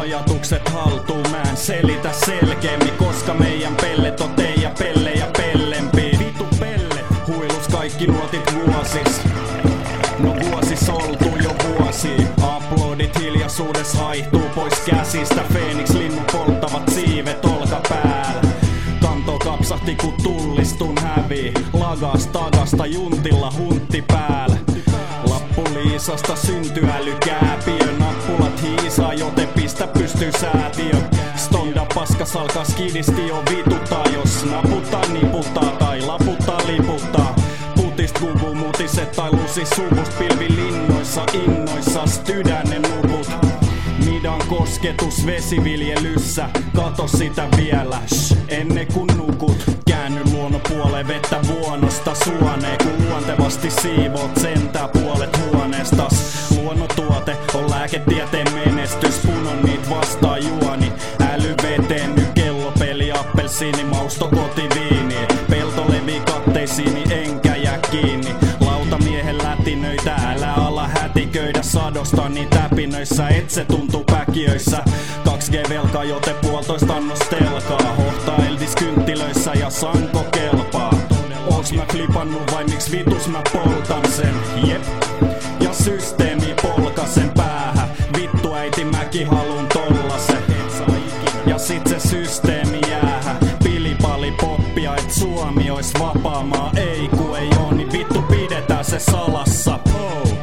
ajatukset haltuun. Mä en selitä selkeämmin, koska meidän pellet on teidän pellejä pellempi. Vitu pelle, huilus kaikki nuotit vuosis. No vuosis oltu jo vuosi. Uploadit hiljaisuudessa haihtuu pois käsistä. Phoenix linnun polttavat siivet olkapäällä. Kanto kapsahti ku tullistun hävii. Lagas tagasta juntilla huntti päällä. Lappu Liisasta synty älykääpiö. Nappulat hiisaa joten pistä pystyy säätiö. Stonda paskas alkaa skidisti jo vituttaa. Jos naputtaa niputtaa tai laputtaa liputtaa. Putist kuvu mutiset tai lusi suvust. Pilvilinnoissa innoissa stydänen nuput. Midan kosketus vesiviljelyssä. Kato sitä vielä, ennen kun nukut. Käänny luonnopuoleen vettä vuonosta suoneen. Kun luontevasti siivoot sentää puolet huoneestas. Luonnotuote on lääketieteen menestys. Punon niit vastaan juoni. Älyveteen nyt kellopeli appelsiini. Mausto kotiviini. Peltolevi katteisiini enkä jää kiinni. Lautamiehen lätinöitä älä ala hätiköidä sadosta. Niin täpinöissä et se tuntuu päkiöissä. 2G-velkaa joten 1,5 annos telkaa. Hohtaa eldis kynttilöissä ja sanko kelpaa. Onks mä klipannut vai miks vitus mä poltan sen? Jep. Ja systeemi polkasen päähän. Vittu äiti mäkin halun tollasen. Ja sit se systeemi jäähä. Pilipali poppia et Suomi ois vapaa maa. Ei ku ei oo niin vittu pidetään se salassa. Oh.